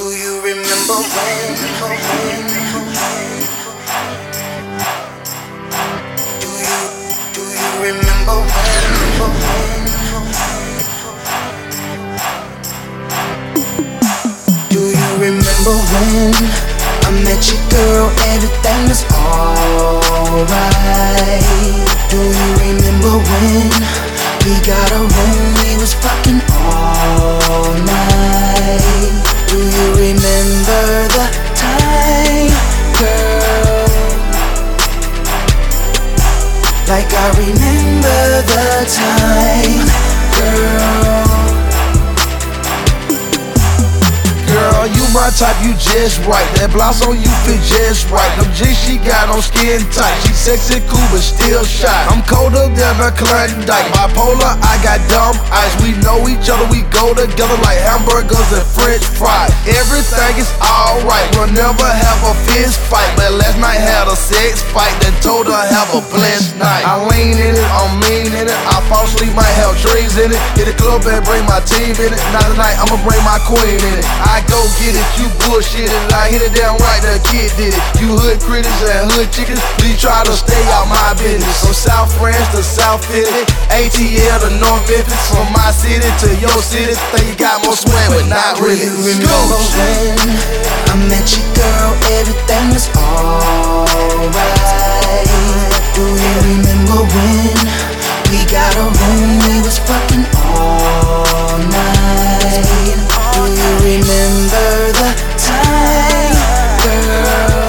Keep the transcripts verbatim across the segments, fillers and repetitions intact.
Do you remember when? Do you, do you remember when? Do you remember when I met you, girl? Everything was alright. Do you remember when we got a room? We was fucking all night. Do you remember the time, girl? Like I remember the time, girl. Girl, you my type, you just right. That blouse on you fit just right. Them jeans she got on skin tight. She sexy, cool, but still shy. I'm colder than a Klondike. Bipolar, I got dumb eyes. We know each other, we go together like hamburgers and French fries. Everything is alright, we'll never have a fist fight. But last night had a sex fight that told her have a blessed night. I lean in it, I'm mean in it. I fall asleep, might have dreams in it. Hit the club and bring my team in it. Now tonight I'ma bring my queen in it. I go get it, you bullshit it. I hit it down right, the kid did it. You hood critics and hood chickens, please try to stay out my business. From South France to South Philly, A T L to North Memphis. From my city to your city, think you got more swag, but not really. Do you remember when I met you, girl? Everything was alright. Do you remember when we got a room? We was fucking all night. Do you remember the time, girl?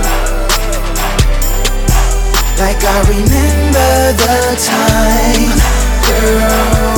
Like I remember the time, girl.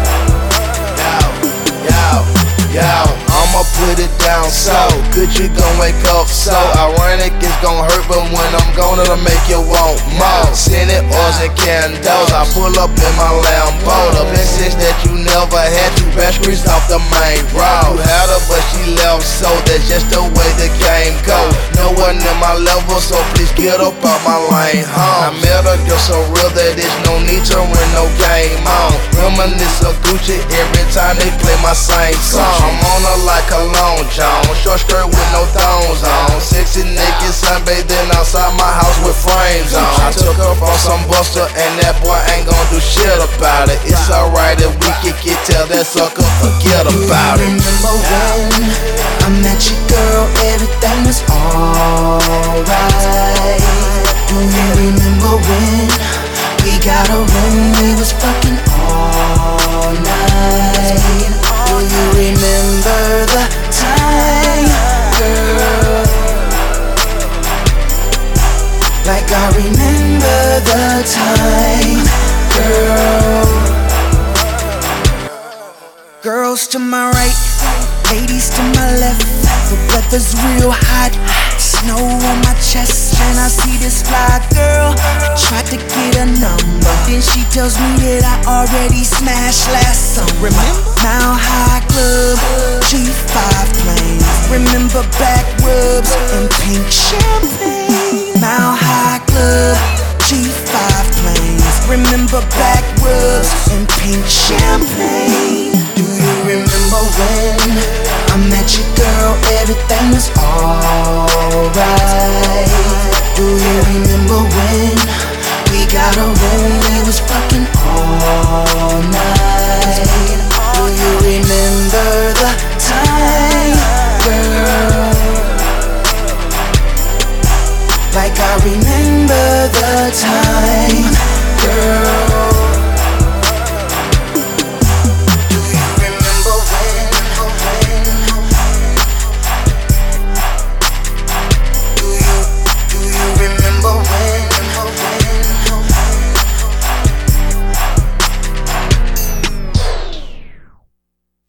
Yo, yo, yo, I'ma put it down so good you gon' wake up so ironic, it's gon' hurt, but when I'm gone it'll make you want more. Scented oils and candles, I pull up in my Lambo. The message that you never had, you best greased off the main road. You had her but she left, so that's just the way the game go. No one in my level, so please get up out my lane home. I met her girl so real that there's no need to win no game on. Reminisce of Gucci every time they play my same song. I'm on her like a long john, short skirt with no thongs on. Sexy naked sunbathing outside my house with frames on. I took her from some buster and that boy ain't gon' do shit about it. It's alright if we can get tell that sucker forget about it. Do you remember when I met you, girl? Everything was alright. Do you remember when we got a room? We was fucking all night. Do you remember the time, girl? Like I remember the time, girl. Girls to my right, ladies to my left. The weather's real hot, snow on my chest, and I see this fly girl. I tried to get a number, then she tells me that I already smashed last summer. Remember? Mile High Club, G five planes. Remember back rubs and pink champagne. Mile High Club, G five planes. Remember back rubs and pink champagne. Do you remember when I met you, girl? Everything was alright. Do you remember when we got a room? We was fucking all night. Do you remember the time, girl? Like I remember the time.